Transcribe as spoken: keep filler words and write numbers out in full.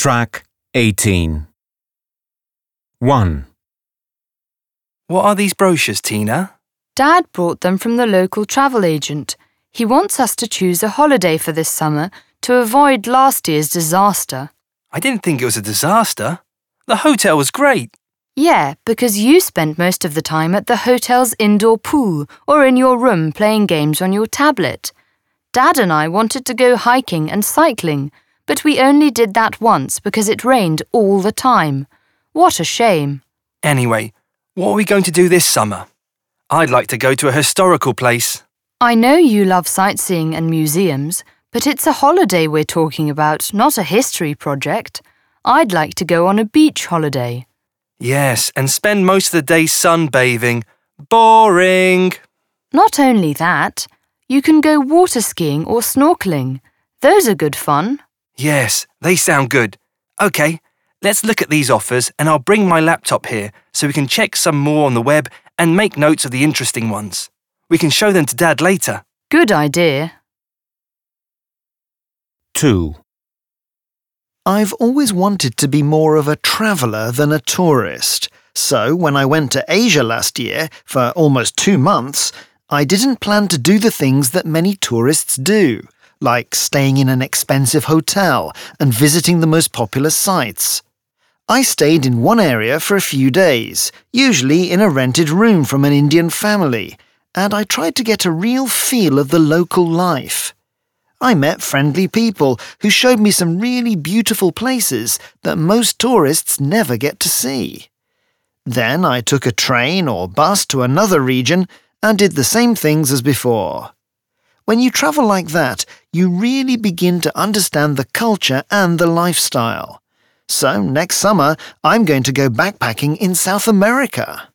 Track eighteen. one. What are these brochures, Tina? Dad brought them from the local travel agent. He wants us to choose a holiday for this summer to avoid last year's disaster. I didn't think it was a disaster. The hotel was great. Yeah, because you spent most of the time at the hotel's indoor pool or in your room playing games on your tablet. Dad and I wanted to go hiking and cycling, but we only did that once because it rained all the time. What a shame. Anyway, what are we going to do this summer? I'd like to go to a historical place. I know you love sightseeing and museums, but it's a holiday we're talking about, not a history project. I'd like to go on a beach holiday. Yes, and spend most of the day sunbathing. Boring! Not only that, you can go water skiing or snorkeling. Those are good fun. Yes, they sound good. OK, let's look at these offers and I'll bring my laptop here so we can check some more on the web and make notes of the interesting ones. We can show them to Dad later. Good idea. two. I've always wanted to be more of a traveller than a tourist, so when I went to Asia last year for almost two months, I didn't plan to do the things that many tourists do, like staying in an expensive hotel and visiting the most popular sites. I stayed in one area for a few days, usually in a rented room from an Indian family, and I tried to get a real feel of the local life. I met friendly people who showed me some really beautiful places that most tourists never get to see. Then I took a train or bus to another region and did the same things as before. When you travel like that, you really begin to understand the culture and the lifestyle. So next summer, I'm going to go backpacking in South America.